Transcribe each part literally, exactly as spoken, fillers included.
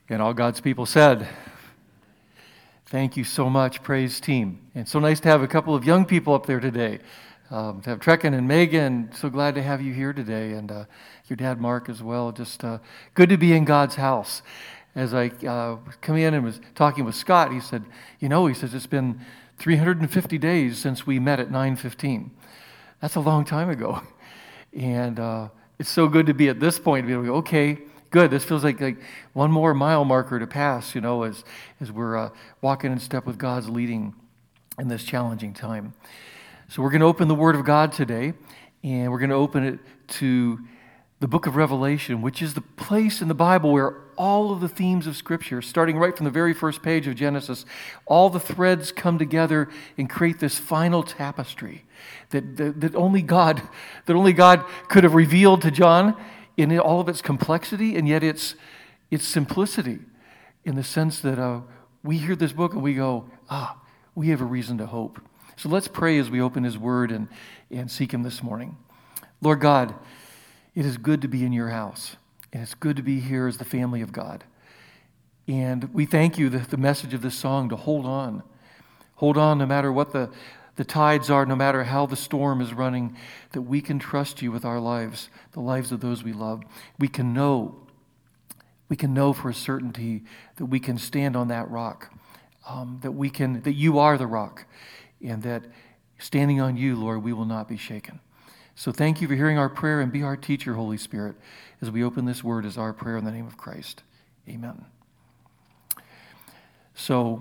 And all God's people said, thank you so much, praise team. And so nice to have a couple of young people up there today. Um, to have Trekken and Megan, so glad to have you here today. And uh, your dad, Mark, as well. Just uh, good to be in God's house. As I uh, come in and was talking with Scott, he said, you know, he says, it's been three hundred fifty days since we met at nine fifteen. That's a long time ago. And uh, it's so good to be at this point, to be able to go, okay, good. This feels like, like one more mile marker to pass, you know, as, as we're uh, walking in step with God's leading in this challenging time. So we're going to open the Word of God today, and we're going to open it to the book of Revelation, which is the place in the Bible where all of the themes of Scripture, starting right from the very first page of Genesis, all the threads come together and create this final tapestry that, that, that only God, that only God could have revealed to John in all of its complexity, and yet its its simplicity, in the sense that uh, we hear this book and we go, ah, we have a reason to hope. So let's pray as we open His Word and, and seek Him this morning. Lord God, it is good to be in your house, and it's good to be here as the family of God. And we thank you, the, the message of this song, to hold on. Hold on no matter what the, the tides are, no matter how the storm is running, that we can trust you with our lives, the lives of those we love. We can know, we can know for a certainty that we can stand on that rock, um, that we can, that you are the rock, and that standing on you, Lord, we will not be shaken. So thank you for hearing our prayer, and be our teacher, Holy Spirit, as we open this word as our prayer in the name of Christ. Amen. So,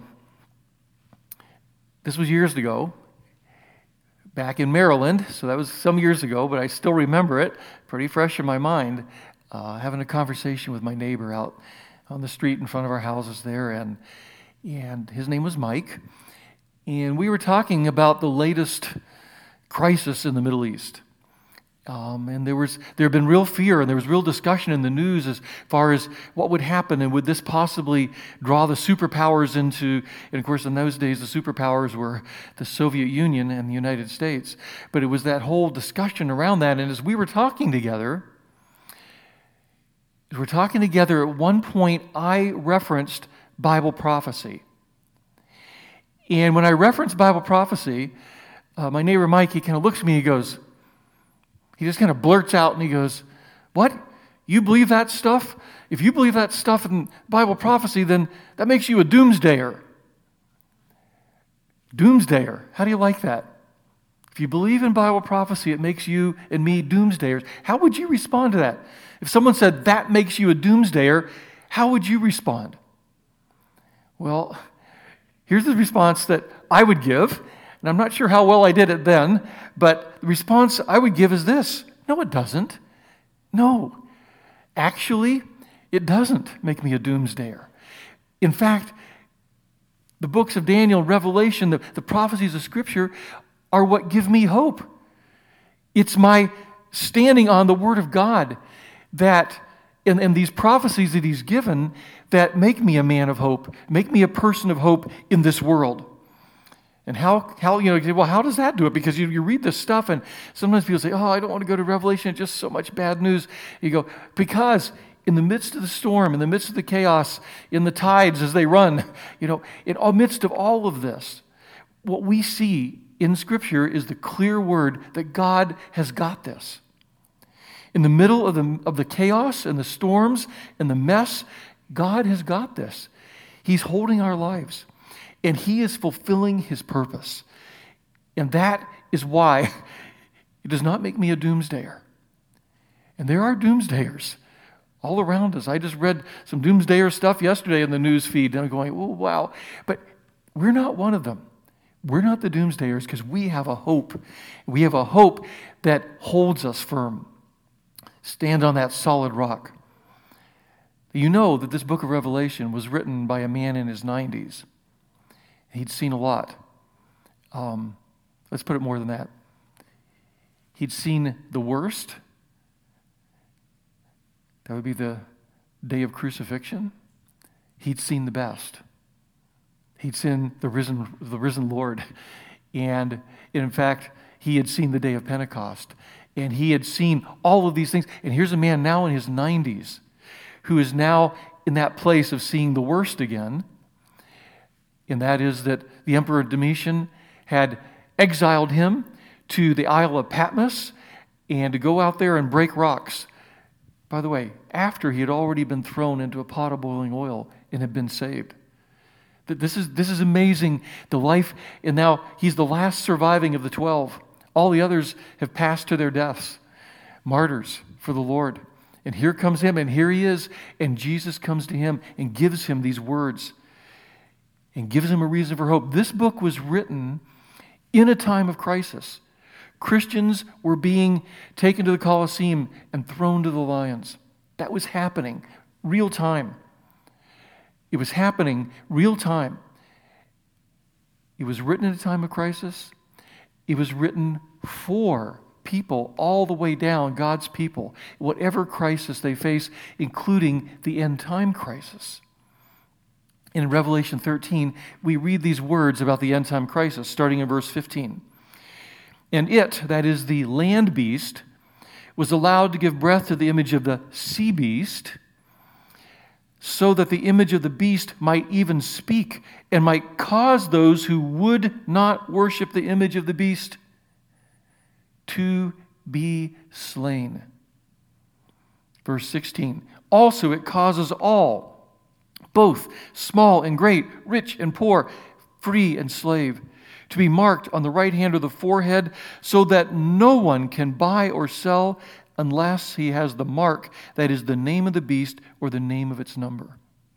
this was years ago, back in Maryland, so that was some years ago, but I still remember it, pretty fresh in my mind, uh, having a conversation with my neighbor out on the street in front of our houses there, and and his name was Mike. And we were talking about the latest crisis in the Middle East. Um, and there was there had been real fear, and there was real discussion in the news as far as what would happen, and would this possibly draw the superpowers into, and of course in those days the superpowers were the Soviet Union and the United States. But it was that whole discussion around that, and as we were talking together, as we're talking together, at one point I referenced Bible prophecy. And when I reference Bible prophecy, uh, my neighbor Mike, he kind of looks at me and he goes, he just kind of blurts out and he goes, what? You believe that stuff? If you believe that stuff in Bible prophecy, then that makes you a doomsdayer. Doomsdayer. How do you like that? If you believe in Bible prophecy, it makes you and me doomsdayers. How would you respond to that? If someone said that makes you a doomsdayer, how would you respond? Well, here's the response that I would give, and I'm not sure how well I did it then, but the response I would give is this. No, it doesn't. No. Actually, it doesn't make me a doomsdayer. In fact, the books of Daniel, Revelation, the, the prophecies of Scripture are what give me hope. It's my standing on the Word of God that, and, and these prophecies that He's given, that make me a man of hope, make me a person of hope in this world. And how, how you know, well, how does that do it? Because you, you read this stuff, and sometimes people say, oh, I don't want to go to Revelation, it's just so much bad news. You go, because in the midst of the storm, in the midst of the chaos, in the tides as they run, you know, in the midst of all of this, what we see in Scripture is the clear word that God has got this. In the middle of the, of the chaos and the storms and the mess, God has got this. He's holding our lives, and He is fulfilling His purpose. And that is why it does not make me a doomsdayer. And there are doomsdayers all around us. I just read some doomsdayer stuff yesterday in the news feed, and I'm going, oh, wow. But we're not one of them. We're not the doomsdayers because we have a hope. We have a hope that holds us firm. Stand on that solid rock. You know that this book of Revelation was written by a man in his nineties. He'd seen a lot. Um, let's put it more than that. He'd seen the worst. That would be the day of crucifixion. He'd seen the best. He'd seen the risen, the risen Lord. And in fact, he had seen the day of Pentecost. And he had seen all of these things. And here's a man now in his nineties who is now in that place of seeing the worst again, and that is that the Emperor Domitian had exiled him to the Isle of Patmos and to go out there and break rocks. By the way, after he had already been thrown into a pot of boiling oil and had been saved. This is, this is amazing, the life, and now he's the last surviving of the twelve. All the others have passed to their deaths, martyrs for the Lord. And here comes him, and here he is, and Jesus comes to him and gives him these words and gives him a reason for hope. This book was written in a time of crisis. Christians were being taken to the Colosseum and thrown to the lions. That was happening, real time. It was happening real time. It was written in a time of crisis. It was written for people all the way down, God's people, whatever crisis they face, including the end time crisis. In Revelation thirteen, we read these words about the end time crisis, starting in verse fifteen. And it, that is the land beast, was allowed to give breath to the image of the sea beast, so that the image of the beast might even speak and might cause those who would not worship the image of the beast to be slain. Verse sixteen. Also it causes all, both small and great, rich and poor, free and slave, to be marked on the right hand or the forehead, so that no one can buy or sell unless he has the mark, that is the name of the beast or the name of its number.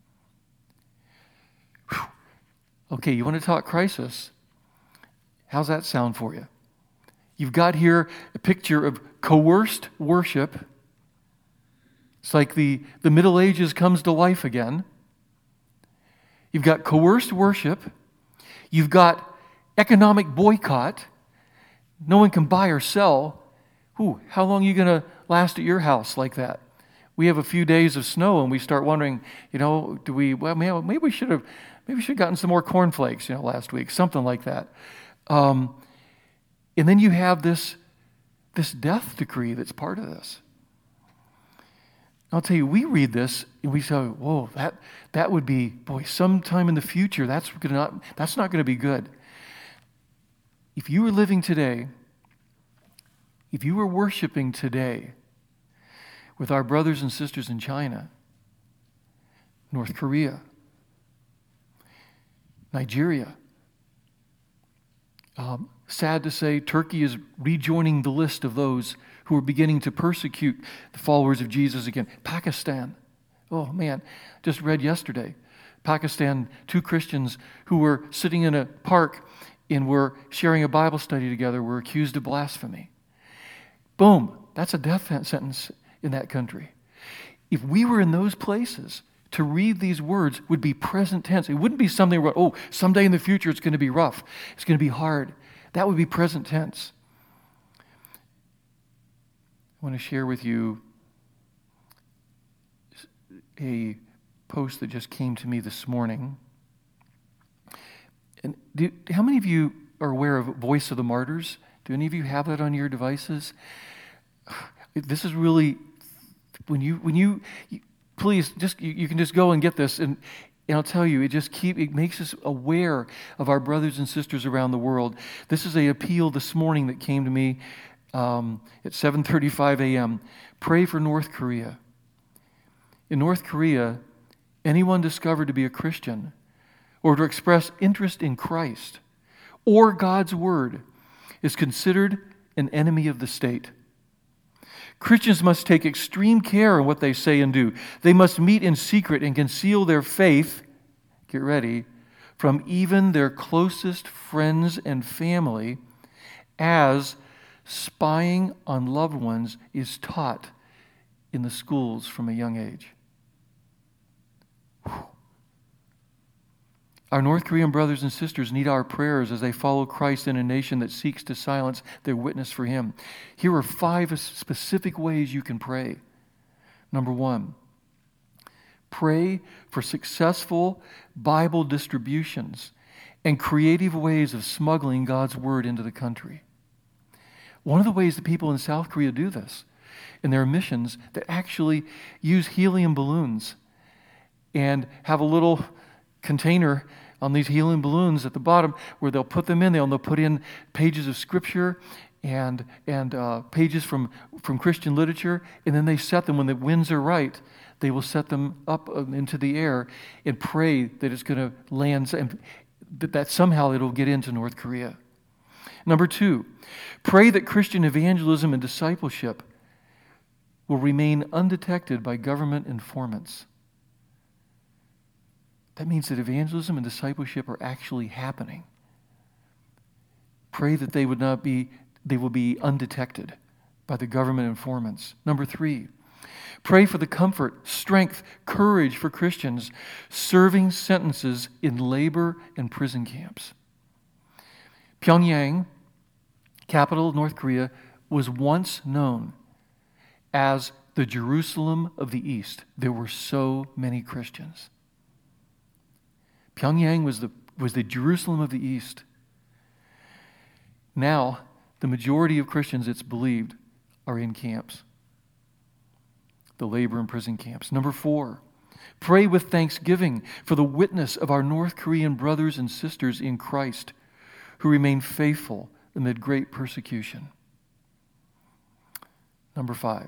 Whew. Okay, you want to talk crisis? How's that sound for you? You've got here a picture of coerced worship. It's like the, the Middle Ages comes to life again. You've got coerced worship. You've got economic boycott. No one can buy or sell. Ooh, how long are you going to last at your house like that? We have a few days of snow and we start wondering, you know, do we, well, maybe we should have, maybe we should have gotten some more cornflakes, you know, last week, something like that. Um, and then you have this, this death decree that's part of this. I'll tell you, we read this and we say, whoa, that, that would be, boy, sometime in the future, that's, gonna not, that's not going to be good. If you were living today, if you were worshiping today with our brothers and sisters in China, North Korea, Nigeria, um, sad to say, Turkey is rejoining the list of those who are beginning to persecute the followers of Jesus again. Pakistan, oh man, just read yesterday, Pakistan, two Christians who were sitting in a park and were sharing a Bible study together were accused of blasphemy. Boom, that's a death sentence in that country. If we were in those places, to read these words would be present tense. It wouldn't be something where, oh, someday in the future it's going to be rough. It's going to be hard. That would be present tense. I want to share with you a post that just came to me this morning. And do, how many of you are aware of Voice of the Martyrs? Do any of you have that on your devices? This is really, when you, when you, you please, just you, you can just go and get this, and, and I'll tell you, it just keep it makes us aware of our brothers and sisters around the world. This is an appeal this morning that came to me um, at seven thirty-five a.m. Pray for North Korea. In North Korea, anyone discovered to be a Christian or to express interest in Christ or God's Word is considered an enemy of the state. Christians must take extreme care in what they say and do. They must meet in secret and conceal their faith, get ready, from even their closest friends and family, as spying on loved ones is taught in the schools from a young age. Whew. Our North Korean brothers and sisters need our prayers as they follow Christ in a nation that seeks to silence their witness for Him. Here are five specific ways you can pray. Number one, pray for successful Bible distributions and creative ways of smuggling God's Word into the country. One of the ways the people in South Korea do this in their missions that actually use helium balloons and have a little container on these helium balloons at the bottom where they'll put them in. They'll, they'll put in pages of Scripture and and uh, pages from, from Christian literature, and then they set them when the winds are right. They will set them up into the air and pray that it's going to land, and that somehow it'll get into North Korea. Number two, pray that Christian evangelism and discipleship will remain undetected by government informants. That means that evangelism and discipleship are actually happening. Pray that they would not be, they will be undetected by the government informants. Number three, pray for the comfort, strength, courage for Christians serving sentences in labor and prison camps. Pyongyang, capital of North Korea, was once known as the Jerusalem of the East. There were so many Christians. Pyongyang was the, was the Jerusalem of the East. Now, the majority of Christians, it's believed, are in camps. The labor and prison camps. Number four, pray with thanksgiving for the witness of our North Korean brothers and sisters in Christ who remain faithful amid great persecution. Number five,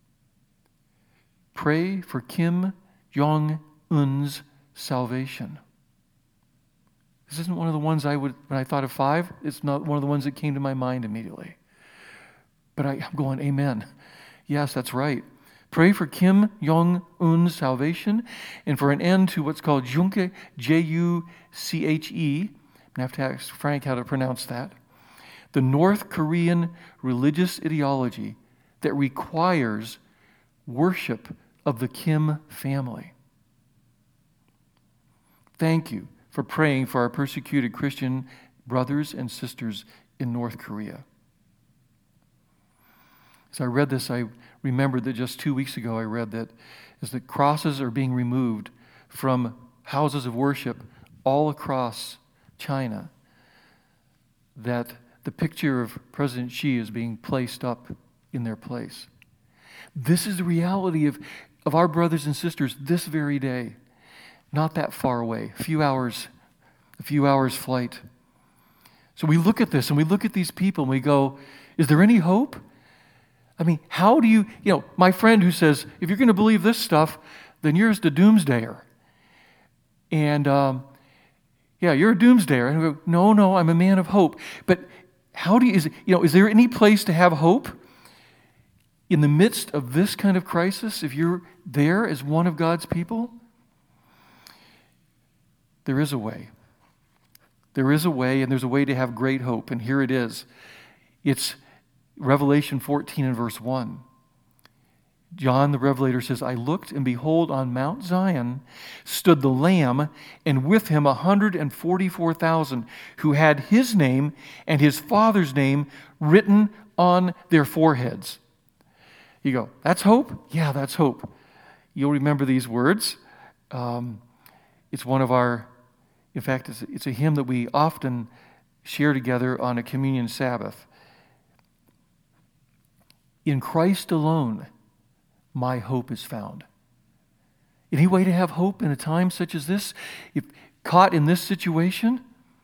pray for Kim Jong-un's salvation. This isn't one of the ones I would, when I thought of five, it's not one of the ones that came to my mind immediately. But I, I'm going, amen. Yes, that's right. Pray for Kim Jong-un's salvation and for an end to what's called Junche, J U C H E. I'm going to have to ask Frank how to pronounce that. The North Korean religious ideology that requires worship of the Kim family. Thank you for praying for our persecuted Christian brothers and sisters in North Korea. As I read this, I remembered that just two weeks ago I read that as the crosses are being removed from houses of worship all across China, that the picture of President Xi is being placed up in their place. This is the reality of, of our brothers and sisters this very day, not that far away, a few hours, a few hours flight. So we look at this and we look at these people and we go, is there any hope? I mean, how do you, you know, my friend who says, if you're going to believe this stuff, then you're just a doomsdayer. And, um, yeah, you're a doomsdayer. And we go, no, no, I'm a man of hope. But how do you, is, you know, is there any place to have hope in the midst of this kind of crisis if you're there as one of God's people? There is a way. There is a way, and there's a way to have great hope, and here it is. It's Revelation fourteen and verse one. John the Revelator says, I looked, and behold, on Mount Zion stood the Lamb, and with him one hundred forty-four thousand, who had his name and his Father's name written on their foreheads. You go, that's hope? Yeah, that's hope. You'll remember these words. Um, it's one of our, in fact, it's, it's a hymn that we often share together on a communion Sabbath. In Christ alone, my hope is found. Any way to have hope in a time such as this? If caught in this situation?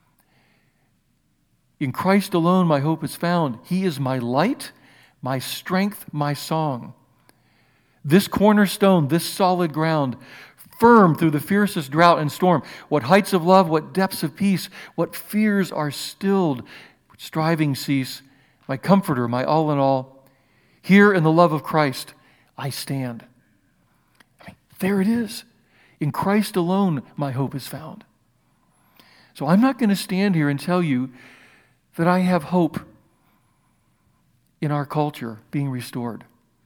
In Christ alone, my hope is found. He is my light, my strength, my song. This cornerstone, this solid ground, firm through the fiercest drought and storm. What heights of love, what depths of peace, what fears are stilled, what striving cease. My comforter, my all in all. Here in the love of Christ, I stand. I mean, there it is. In Christ alone, my hope is found. So I'm not going to stand here and tell you that I have hope in our culture being restored.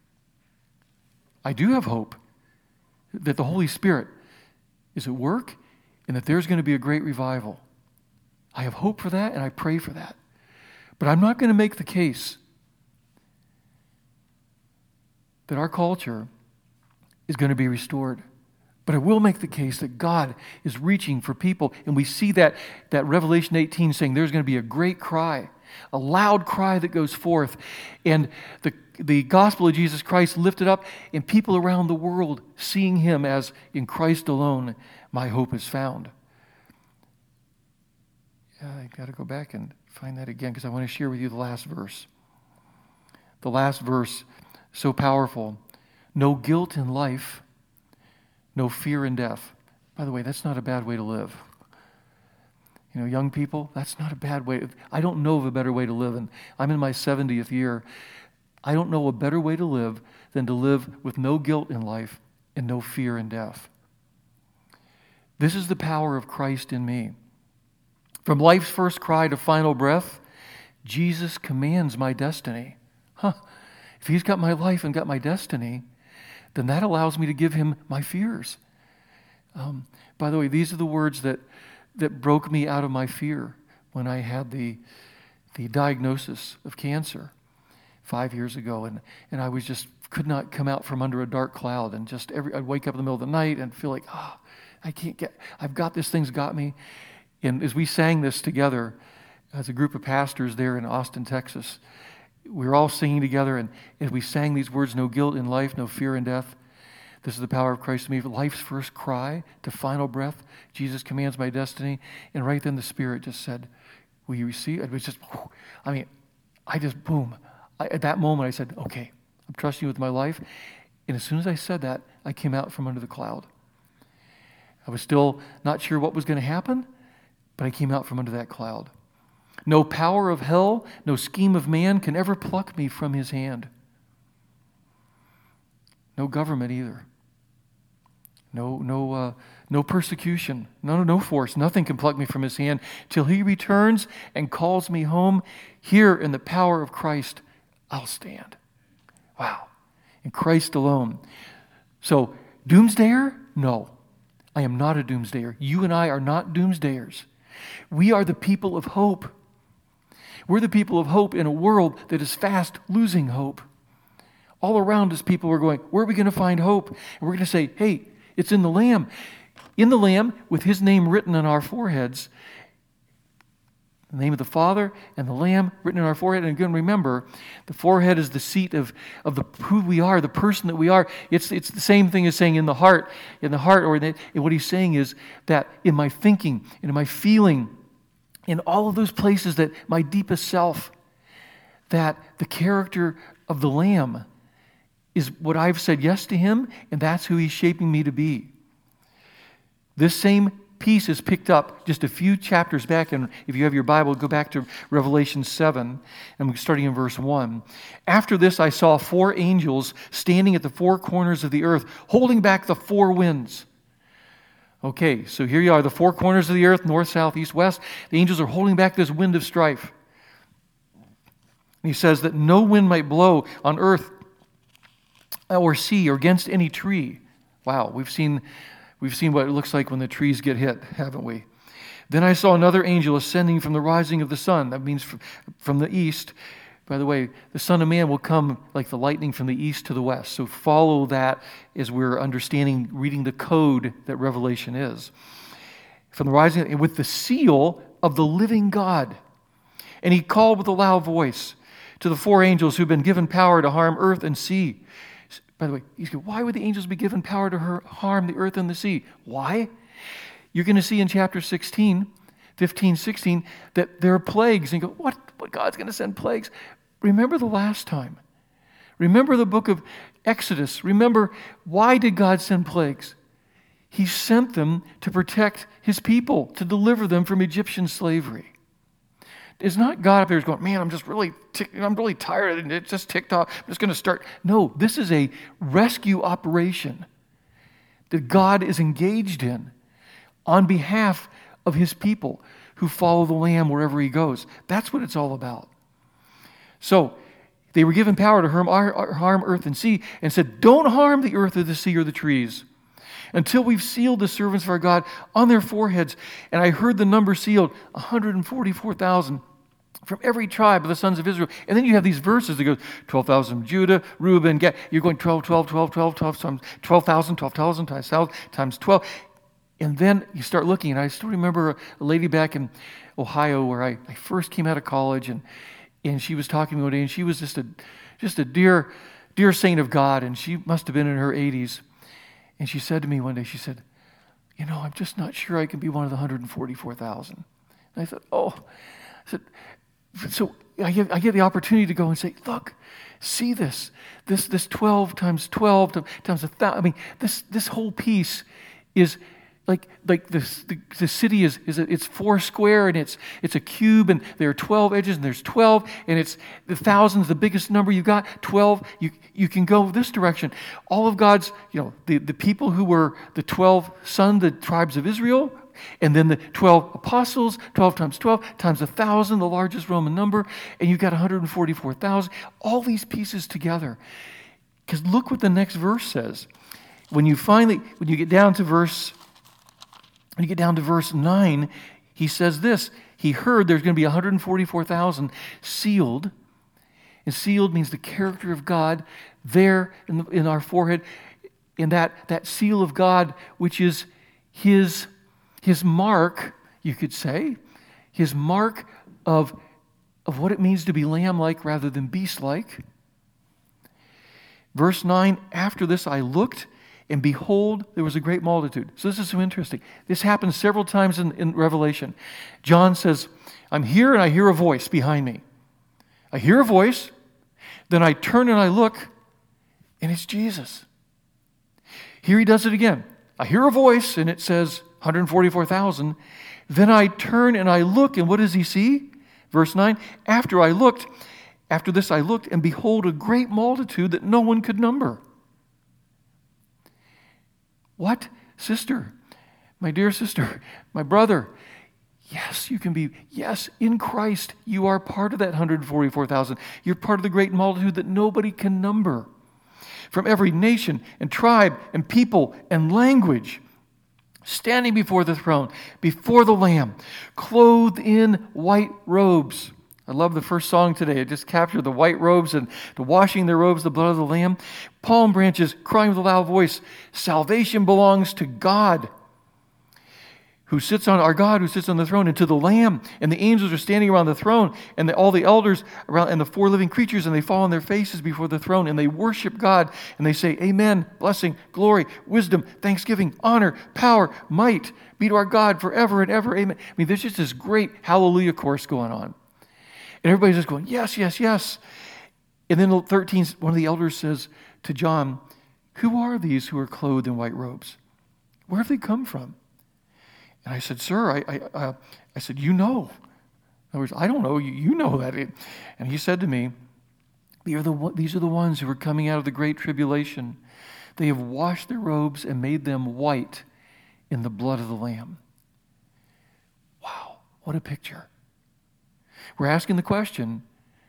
I do have hope that the Holy Spirit is at work and that there's going to be a great revival. I have hope for that and I pray for that. But I'm not going to make the case that our culture is going to be restored. But I will make the case that God is reaching for people. And we see that, that Revelation eighteen saying there's going to be a great cry. a loud cry that goes forth, and the, the gospel of Jesus Christ lifted up, and people around the world seeing him as in Christ alone, my hope is found. Yeah, I got to go back and find that again because I want to share with you the last verse. The last verse, so powerful. No guilt in life, no fear in death. By the way, that's not a bad way to live. You know, young people, that's not a bad way. I don't know of a better way to live. And I'm in my seventieth year. I don't know a better way to live than to live with no guilt in life and no fear in death. This is the power of Christ in me. From life's first cry to final breath, Jesus commands my destiny. Huh. If he's got my life and got my destiny, then that allows me to give him my fears. Um, by the way, these are the words that, that broke me out of my fear when I had the, the diagnosis of cancer five years ago. And, and I was just, could not come out from under a dark cloud. And just every, I'd wake up in the middle of the night and feel like, ah, oh, I can't get, I've got this thing's got me. And as we sang this together as a group of pastors there in Austin, Texas, we were all singing together, and as we sang these words, no guilt in life, no fear in death. This is the power of Christ in me. Life's first cry to final breath. Jesus commands my destiny. And right then the Spirit just said, will you receive? It was just, I mean, I just, boom. I, at that moment I said, okay, I'm trusting you with my life. And as soon as I said that, I came out from under the cloud. I was still not sure what was going to happen, but I came out from under that cloud. No power of hell, no scheme of man can ever pluck me from his hand. No government either. No, no, uh, no persecution. No, no, no force. Nothing can pluck me from his hand till he returns and calls me home. Here in the power of Christ, I'll stand. Wow. In Christ alone. So, doomsdayer? No. I am not a doomsdayer. You and I are not doomsdayers. We are the people of hope. We're the people of hope in a world that is fast losing hope. All around us, people are going, where are we going to find hope? And we're going to say, hey, it's in the Lamb. In the Lamb, with his name written on our foreheads, the name of the Father and the Lamb written on our forehead. And again, remember, the forehead is the seat of, of the who we are, the person that we are. It's, it's the same thing as saying in the heart. In the heart, or in the, and what he's saying is that in my thinking, and in my feeling, in all of those places that my deepest self, that the character of the Lamb is what I've said yes to him, and that's who he's shaping me to be. This same piece is picked up just a few chapters back, and if you have your Bible, go back to Revelation seven, and we're starting in verse one. After this I saw four angels standing at the four corners of the earth, holding back the four winds. Okay, so here you are, the four corners of the earth, north, south, east, west. The angels are holding back this wind of strife. And he says that no wind might blow on earth or sea or against any tree. Wow, we've seen, we've seen what it looks like when the trees get hit, haven't we? Then I saw another angel ascending from the rising of the sun. That means from, from the east. By the way, the Son of Man will come like the lightning from the east to the west. So follow that as we're understanding, reading the code that Revelation is. From the rising, and with the seal of the living God. And he called with a loud voice to the four angels who've been given power to harm earth and sea. By the way, he's going, why would the angels be given power to harm the earth and the sea? Why? You're going to see in chapter sixteen, fifteen, sixteen, that there are plagues. And you go, what? What God's going to send plagues? Remember the last time. Remember the book of Exodus. Remember, why did God send plagues? He sent them to protect his people, to deliver them from Egyptian slavery. It's not God up there who's going, man, I'm just really, tick- I'm really tired and it just ticked off. I'm just going to start. No, this is a rescue operation that God is engaged in on behalf of his people who follow the Lamb wherever he goes. That's what it's all about. So they were given power to harm, harm earth and sea, and said, don't harm the earth or the sea or the trees until we've sealed the servants of our God on their foreheads. And I heard the number sealed, one hundred forty-four thousand from every tribe of the sons of Israel. And then you have these verses that go, twelve thousand from Judah, Reuben, Gad. You're going twelve, twelve, twelve, twelve, twelve, twelve thousand, twelve thousand times twelve times twelve. And then you start looking, and I still remember a lady back in Ohio where I, I first came out of college, and and she was talking to me one day, and she was just a just a dear, dear saint of God, and she must have been in her eighties. And she said to me one day, she said, you know, I'm just not sure I can be one of the one hundred forty-four thousand. And I thought, oh, I said, so I get, I get the opportunity to go and say, look, see this, this, this twelve times twelve times a thousand. I mean, this, this whole piece is like, like this, the, the city is, is a, it's four square, and it's, it's a cube, and there are twelve edges, and there's twelve, and it's the thousands, the biggest number you got, twelve. You, you can go this direction. All of God's, you know, the, the people who were the twelve sons, the tribes of Israel, and then the twelve apostles, twelve times twelve times one thousand, the largest Roman number, and you've got one hundred forty-four thousand. All these pieces together. Because look what the next verse says. When you finally, when you get down to verse, when you get down to verse nine, he says this. He heard there's going to be one hundred forty-four thousand sealed. And sealed means the character of God there in, the, in our forehead. In that, that seal of God, which is his His mark, you could say, his mark of, of what it means to be lamb-like rather than beast-like. Verse nine, after this I looked, and behold, there was a great multitude. So this is so interesting. This happens several times in, in Revelation. John says, I'm here and I hear a voice behind me. I hear a voice, then I turn and I look, and it's Jesus. Here he does it again. I hear a voice, and it says one hundred forty-four thousand. Then I turn and I look, and what does he see? Verse nine, after I looked, after this I looked, and behold, a great multitude that no one could number. What? Sister, my dear sister, my brother, yes, you can be, yes, in Christ, you are part of that one hundred forty-four thousand. You're part of the great multitude that nobody can number. From every nation and tribe and people and language, standing before the throne, before the Lamb, clothed in white robes. I love the first song today. It just captured the white robes and the washing their robes, the blood of the Lamb. Palm branches crying with a loud voice, salvation belongs to God, who sits on our God, who sits on the throne, and to the Lamb. And the angels are standing around the throne, and the, all the elders around, and the four living creatures, and they fall on their faces before the throne, and they worship God, and they say, Amen, blessing, glory, wisdom, thanksgiving, honor, power, might be to our God forever and ever. Amen. I mean, there's just this great hallelujah chorus going on. And everybody's just going, yes, yes, yes. And then thirteen, one of the elders says to John, who are these who are clothed in white robes? Where have they come from? And I said, sir, I I, uh, I said, you know. In other words, I don't know, you, you know that. And he said to me, these are, the, these are the ones who are coming out of the great tribulation. They have washed their robes and made them white in the blood of the Lamb. Wow, what a picture. We're asking the question,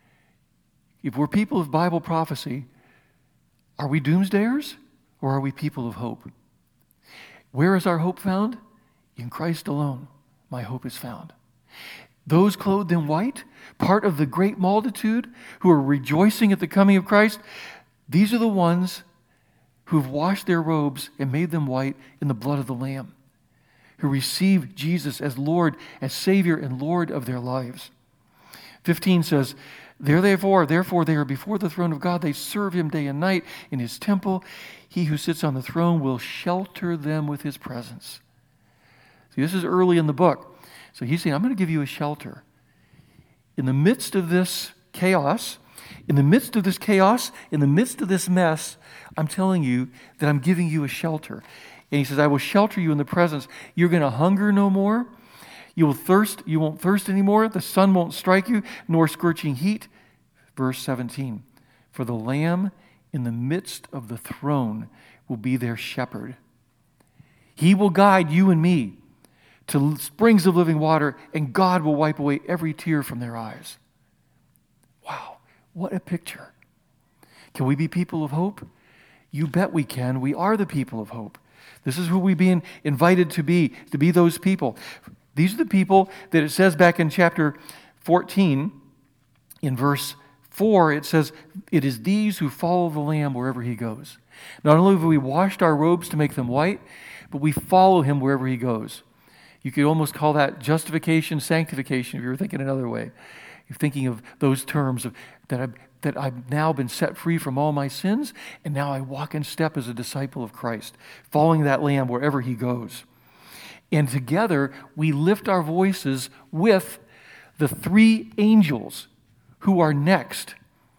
if we're people of Bible prophecy, are we doomsdayers or are we people of hope? Where is our hope found? In Christ alone, my hope is found. Those clothed in white, part of the great multitude who are rejoicing at the coming of Christ, these are the ones who have washed their robes and made them white in the blood of the Lamb, who receive Jesus as Lord, as Savior and Lord of their lives. fifteen says, There therefore, therefore they are before the throne of God. They serve him day and night in his temple. He who sits on the throne will shelter them with his presence. See, this is early in the book. So he's saying, I'm going to give you a shelter. In the midst of this chaos, in the midst of this chaos, in the midst of this mess, I'm telling you that I'm giving you a shelter. And he says, I will shelter you in the presence. You're going to hunger no more. You will thirst, you won't thirst anymore. The sun won't strike you, nor scorching heat. Verse seventeen, for the Lamb in the midst of the throne will be their shepherd. He will guide you and me to springs of living water, and God will wipe away every tear from their eyes. Wow, what a picture. Can we be people of hope? You bet we can. We are the people of hope. This is who we're being invited to be, to be those people. These are the people that it says back in chapter fourteen, in verse four, it says, it is these who follow the Lamb wherever he goes. Not only have we washed our robes to make them white, but we follow him wherever he goes. You could almost call that justification, sanctification, if you were thinking another way. You're thinking of those terms of that I've, that I've now been set free from all my sins, and now I walk in step as a disciple of Christ, following that Lamb wherever he goes. And together, we lift our voices with the three angels who are next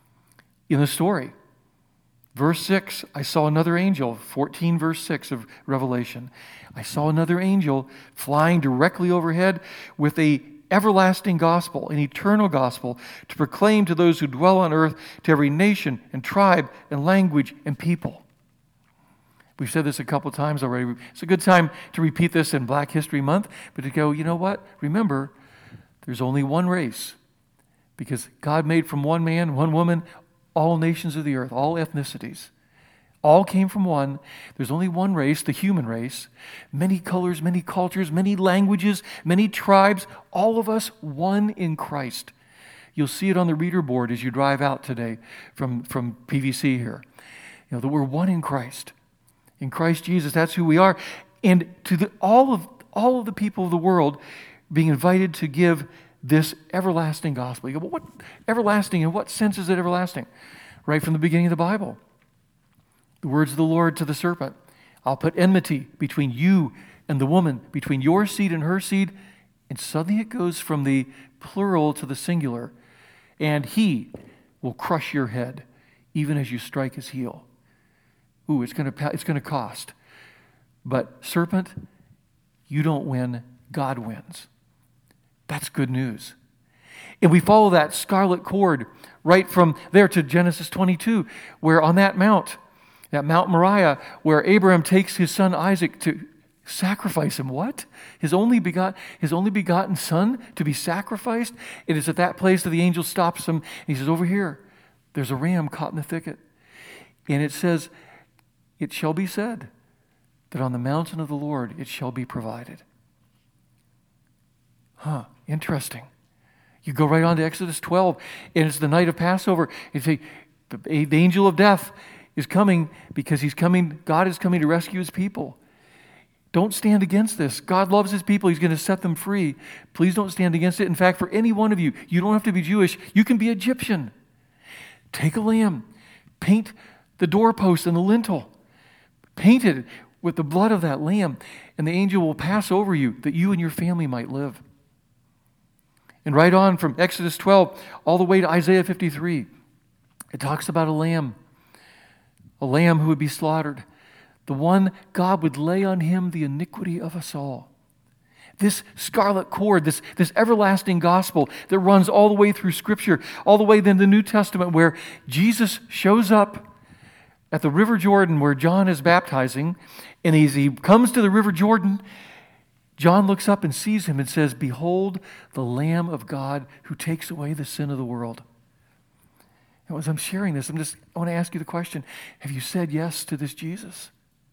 in the story. Verse six, I saw another angel, fourteen verse six of Revelation. I saw another angel flying directly overhead with a everlasting gospel, an eternal gospel, to proclaim to those who dwell on earth, to every nation and tribe and language and people. We've said this a couple times already. It's a good time to repeat this in Black History Month, but to go, you know what? Remember, there's only one race, because God made from one man, one woman, all nations of the earth, all ethnicities. All came from one. There's only one race, the human race. Many colors, many cultures, many languages, many tribes, all of us one in Christ. You'll see it on the reader board as you drive out today from, from P V C here. You know, that we're one in Christ. In Christ Jesus, that's who we are. And to the, all of all of the people of the world being invited to give this everlasting gospel. You go, well, what everlasting? In what sense is it everlasting? Right from the beginning of the Bible. The words of the Lord to the serpent. I'll put enmity between you and the woman, between your seed and her seed. And suddenly it goes from the plural to the singular. And he will crush your head, even as you strike his heel. Ooh, it's going to, it's going to cost. But serpent, you don't win, God wins. That's good news. And we follow that scarlet cord right from there to Genesis twenty-two, where on that mount, that Mount Moriah, where Abraham takes his son Isaac to sacrifice him. What? His only begot, his only begotten son to be sacrificed? It is at that place that the angel stops him. And he says, over here, there's a ram caught in the thicket. And it says, it shall be said that on the mountain of the Lord it shall be provided. Huh, interesting. You go right on to Exodus twelve, and it's the night of Passover. You say, the angel of death is coming because he's coming, God is coming to rescue his people. Don't stand against this. God loves his people. He's going to set them free. Please don't stand against it. In fact, for any one of you, you don't have to be Jewish. You can be Egyptian. Take a lamb, paint the doorpost and the lintel, paint it with the blood of that lamb, and the angel will pass over you that you and your family might live. And right on from Exodus twelve all the way to Isaiah fifty-three, it talks about a lamb, a lamb who would be slaughtered. The one God would lay on him the iniquity of us all. This scarlet cord, this, this everlasting gospel that runs all the way through Scripture, all the way then the New Testament, where Jesus shows up at the River Jordan where John is baptizing, and as he comes to the River Jordan, John looks up and sees him and says, behold, the Lamb of God who takes away the sin of the world. And as I'm sharing this, I'm just, I want to ask you the question, have you said yes to this Jesus?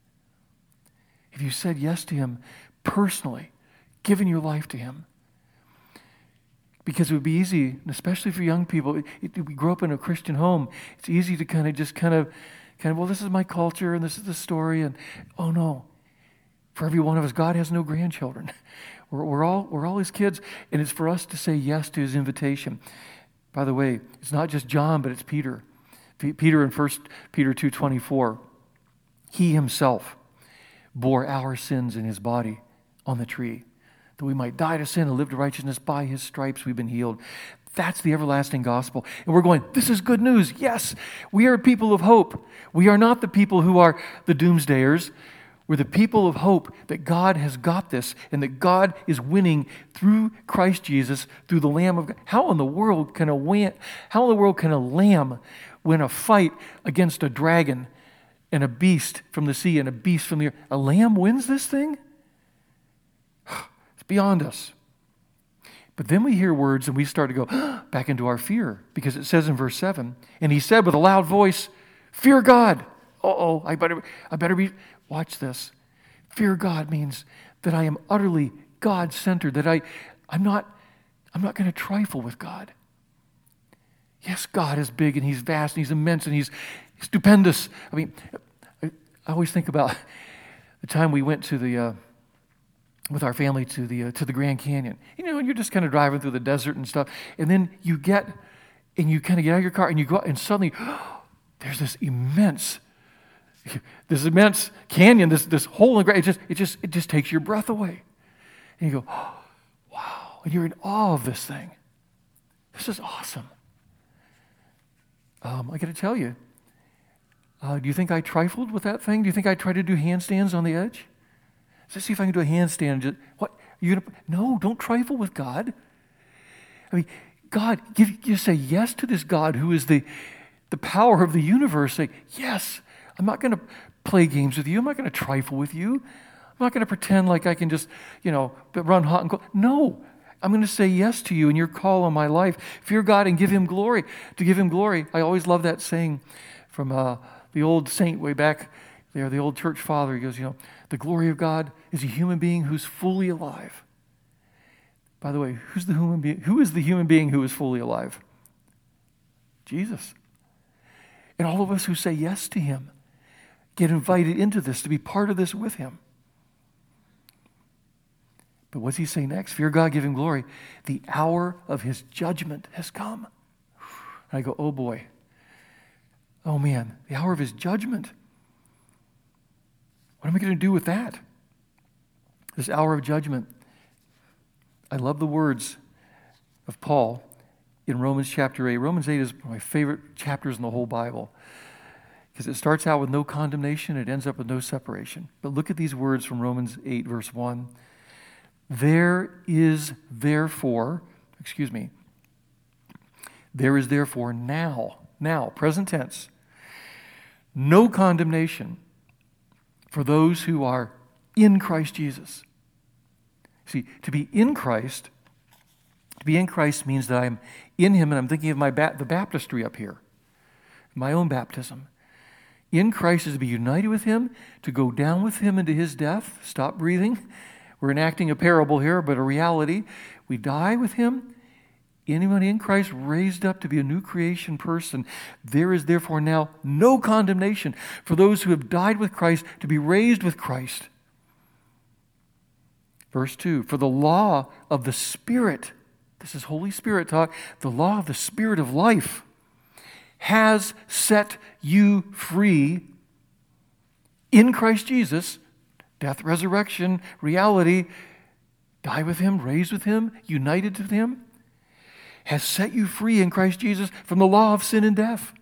Have you said yes to him personally, given your life to him? Because it would be easy, and especially for young people, it, it, we grow up in a Christian home, it's easy to kind of just kind of, kind of, well, this is my culture and this is the story, and oh no. For every one of us, God has no grandchildren. We're, we're, all, we're all his kids, and it's for us to say yes to his invitation. By the way, it's not just John, but it's Peter. P- Peter in First Peter two twenty-four, he himself bore our sins in his body on the tree, that we might die to sin and live to righteousness. By his stripes we've been healed. That's the everlasting gospel. And we're going, this is good news. Yes, we are people of hope. We are not the people who are the doomsdayers. We're the people of hope that God has got this and that God is winning through Christ Jesus, through the Lamb of God. How in the world can a lamb, how in the world can a lamb win a fight against a dragon and a beast from the sea and a beast from the earth? A lamb wins this thing? It's beyond us. But then we hear words and we start to go back into our fear, because it says in verse seven, and he said with a loud voice, fear God. Uh-oh, I better, I better be... Watch this. Fear God means that I am utterly God-centered, that I, I'm not, I'm not going to trifle with God. Yes, God is big and he's vast and he's immense and he's stupendous. I mean, I, I always think about the time we went to the, uh, with our family to the, uh, to the Grand Canyon. You know, and you're just kind of driving through the desert and stuff. And then you get, and you kind of get out of your car and you go out and suddenly, there's this immense, this immense canyon, this, this hole in the ground. It just, it just, it just takes your breath away. And you go, oh, wow. And you're in awe of this thing. This is awesome. Um, I got to tell you, uh, do you think I trifled with that thing? Do you think I tried to do handstands on the edge? Let's see if I can do a handstand. Just, what? You gonna? No, don't trifle with God. I mean, God, give, you say yes to this God who is the, the power of the universe. Say, yes, I'm not going to play games with you. I'm not going to trifle with you. I'm not going to pretend like I can just, you know, run hot and cold. No, I'm going to say yes to you and your call on my life. Fear God and give him glory. To give him glory, I always love that saying from uh, the old saint way back there, the old church father. He goes, you know, the glory of God is a human being who's fully alive. By the way, who's the human being? Who is the human being who is fully alive? Jesus. And all of us who say yes to him get invited into this, to be part of this with him. But what's he say next? Fear God, give him glory. The hour of his judgment has come. And I go, oh boy. Oh man, the hour of his judgment. What am I going to do with that? This hour of judgment. I love the words of Paul in Romans chapter eight. Romans eight is one of my favorite chapters in the whole Bible because it starts out with no condemnation, it ends up with no separation. But look at these words from Romans eight, verse one. There is therefore, excuse me, there is therefore now, now, present tense, no condemnation for those who are in Christ Jesus. See, to be in Christ, to be in Christ means that I'm in him, and I'm thinking of my ba- the baptistry up here, my own baptism. In Christ is to be united with him, to go down with him into his death, stop breathing. We're enacting a parable here, but a reality. We die with him. Anyone in Christ raised up to be a new creation person. There is therefore now no condemnation for those who have died with Christ to be raised with Christ. Verse two, for the law of the Spirit, this is Holy Spirit talk, the law of the Spirit of life has set you free in Christ Jesus. Death, resurrection, reality, die with him, raised with him, united with him, has set you free in Christ Jesus from the law of sin and death.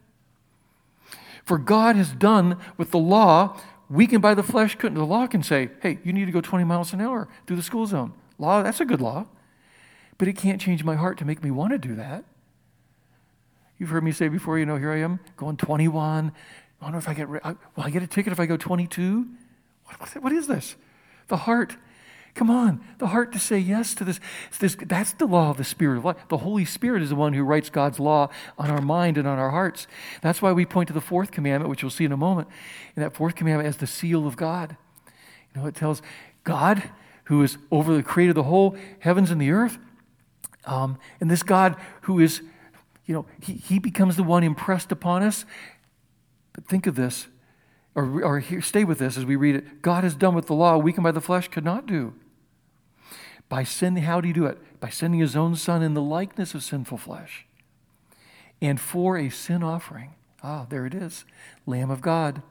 For God has done with the law, weakened by the flesh, couldn't. The law can say, hey, you need to go twenty miles an hour through the school zone. Law, that's a good law. But it can't change my heart to make me want to do that. You've heard me say before, you know, here I am going twenty-one. I wonder if I get, will I get a ticket if I go twenty-two? What is this? The heart. Come on. The heart to say yes to this. this. That's the law of the Spirit of life. The Holy Spirit is the one who writes God's law on our mind and on our hearts. That's why we point to the fourth commandment, which we'll see in a moment. And that fourth commandment as the seal of God. You know, it tells God, who is over the creator of the whole heavens and the earth, um, and this God who is, you know, he, he becomes the one impressed upon us. But think of this. Or, or here, stay with this as we read it. God has done what the law, weakened by the flesh, could not do. By sending, how did he do it? By sending his own Son in the likeness of sinful flesh. And for a sin offering. Ah, there it is. Lamb of God.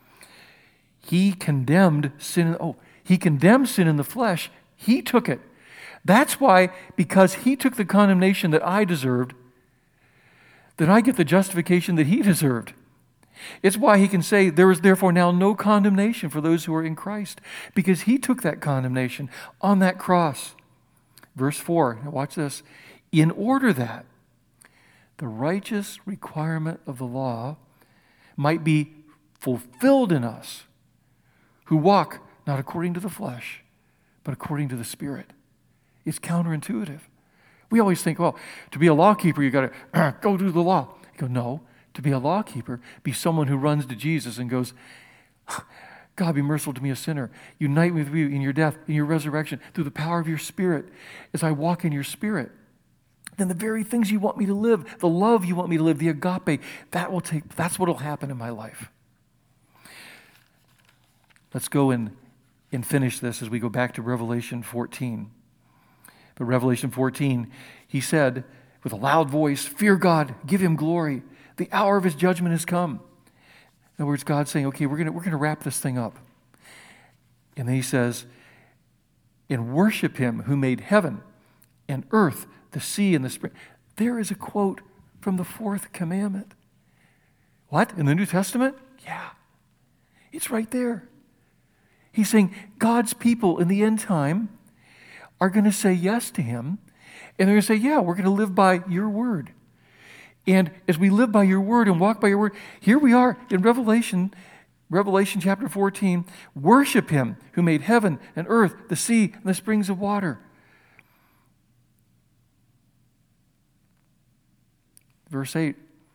He condemned sin. In, oh, he condemned sin in the flesh. He took it. That's why, because he took the condemnation that I deserved, that I get the justification that he deserved. It's why he can say, there is therefore now no condemnation for those who are in Christ, because he took that condemnation on that cross. Verse four, now watch this. In order that the righteous requirement of the law might be fulfilled in us, who walk not according to the flesh, but according to the Spirit. It's counterintuitive. We always think, well, to be a law keeper, you've got to go do the law. You go, no. To be a law keeper, be someone who runs to Jesus and goes, God, be merciful to me, a sinner. Unite with you in your death, in your resurrection, through the power of your Spirit. As I walk in your Spirit, then the very things you want me to live, the love you want me to live, the agape, that will take, that's what will happen in my life. Let's go and and finish this as we go back to Revelation fourteen. But Revelation fourteen, he said with a loud voice, "Fear God, give him glory. The hour of his judgment has come." In other words, God's saying, okay, we're going we're going to wrap this thing up. And then he says, "And worship him who made heaven and earth, the sea and the spring." There is a quote from the fourth commandment. What? In the New Testament? Yeah. It's right there. He's saying God's people in the end time are going to say yes to him, and they're going to say, yeah, we're going to live by your word. And as we live by your word and walk by your word, here we are in Revelation, Revelation chapter fourteen, worship him who made heaven and earth, the sea, and the springs of water. Verse eight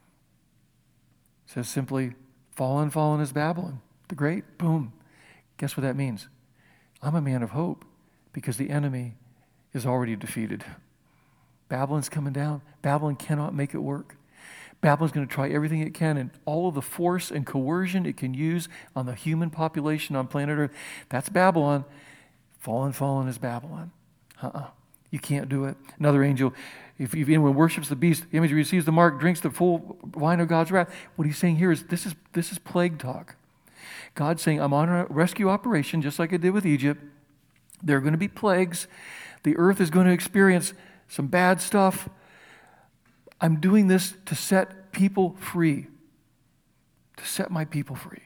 says simply, fallen, fallen is Babylon, the great. Boom. Guess what that means? I'm a man of hope because the enemy is already defeated. Babylon's coming down. Babylon cannot make it work. Babylon's going to try everything it can, and all of the force and coercion it can use on the human population on planet Earth. That's Babylon. Fallen, fallen is Babylon. Uh-uh. You can't do it. Another angel, if anyone worships the beast, the image receives the mark, drinks the full wine of God's wrath. What he's saying here is this is this is plague talk. God's saying, I'm on a rescue operation, just like I did with Egypt. There are going to be plagues. The earth is going to experience some bad stuff. I'm doing this to set people free, to set my people free.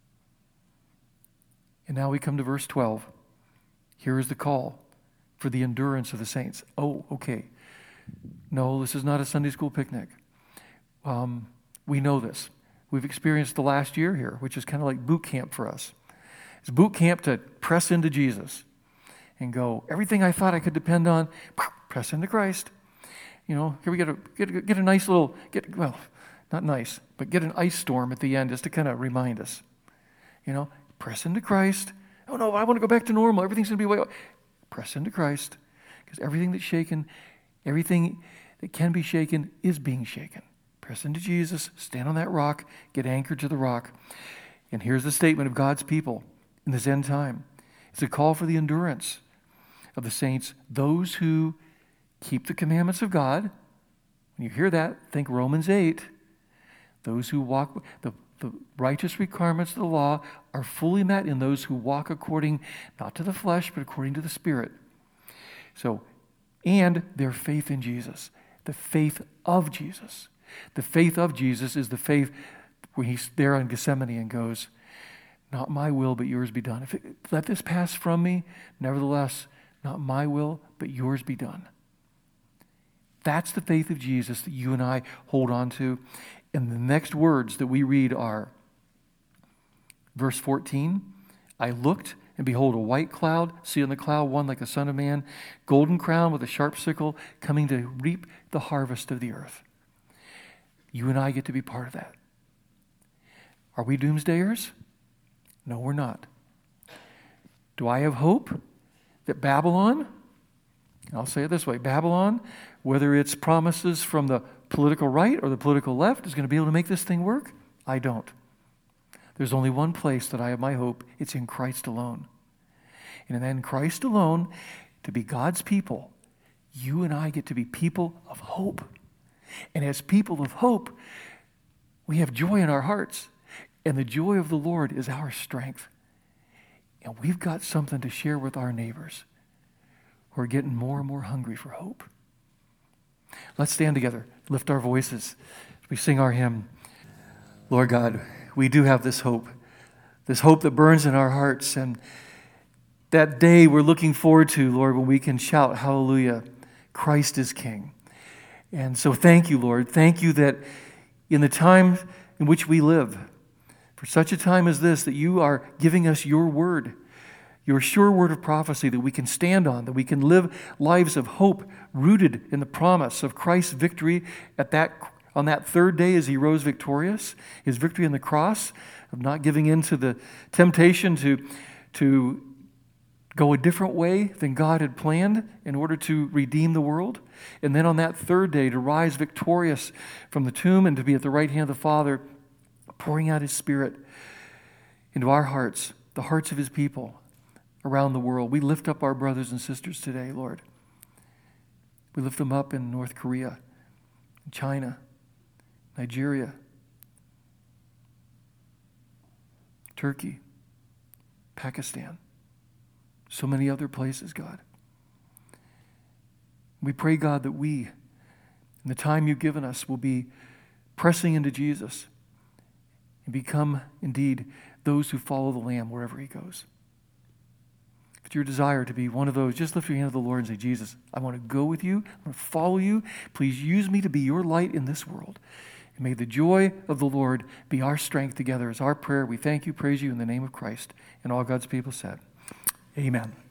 And now we come to verse twelve. Here is the call for the endurance of the saints. Oh, okay. No, this is not a Sunday school picnic. Um, we know this. We've experienced the last year here, which is kind of like boot camp for us. It's boot camp to press into Jesus and go, everything I thought I could depend on, press into Christ. You know, here we get a, get a, get a nice little, get well, not nice, but get an ice storm at the end just to kind of remind us. You know, press into Christ. Oh no, I want to go back to normal. Everything's going to be way. Press into Christ, because everything that's shaken, everything that can be shaken is being shaken. Press into Jesus, stand on that rock, get anchored to the rock. And here's the statement of God's people in this end time. It's a call for the endurance of the saints, those who keep the commandments of God. When you hear that, think Romans eight. Those who walk, the, the righteous requirements of the law are fully met in those who walk according, not to the flesh, but according to the Spirit. So, and their faith in Jesus, the faith of Jesus. The faith of Jesus is the faith where he's there in Gethsemane and goes, not my will, but yours be done. If it, let this pass from me, nevertheless, not my will, but yours be done. That's the faith of Jesus that you and I hold on to. And the next words that we read are, verse fourteen, I looked, and behold, a white cloud, see on the cloud one like the Son of Man, golden crown with a sharp sickle, coming to reap the harvest of the earth. You and I get to be part of that. Are we doomsdayers? No, we're not. Do I have hope that Babylon, I'll say it this way, Babylon, whether it's promises from the political right or the political left, is going to be able to make this thing work? I don't. There's only one place that I have my hope. It's in Christ alone. And in Christ alone, to be God's people, you and I get to be people of hope. And as people of hope, we have joy in our hearts. And the joy of the Lord is our strength. And we've got something to share with our neighbors who are getting more and more hungry for hope. Let's stand together, lift our voices as we sing our hymn. Lord God, we do have this hope, this hope that burns in our hearts. And that day we're looking forward to, Lord, when we can shout, hallelujah, Christ is King. And so thank you, Lord. Thank you that in the time in which we live, for such a time as this, that you are giving us your word, your sure word of prophecy that we can stand on, that we can live lives of hope rooted in the promise of Christ's victory at that, on that third day as he rose victorious, his victory on the cross, of not giving in to the temptation to, to go a different way than God had planned in order to redeem the world. And then on that third day to rise victorious from the tomb and to be at the right hand of the Father, pouring out his Spirit into our hearts, the hearts of his people, around the world. We lift up our brothers and sisters today, Lord. We lift them up in North Korea, China, Nigeria, Turkey, Pakistan, so many other places, God. We pray, God, that we, in the time you've given us, will be pressing into Jesus and become, indeed, those who follow the Lamb wherever he goes. If it's your desire to be one of those, just lift your hand to the Lord and say, Jesus, I want to go with you. I want to follow you. Please use me to be your light in this world. And may the joy of the Lord be our strength together as our prayer. We thank you, praise you in the name of Christ. And all God's people said, amen.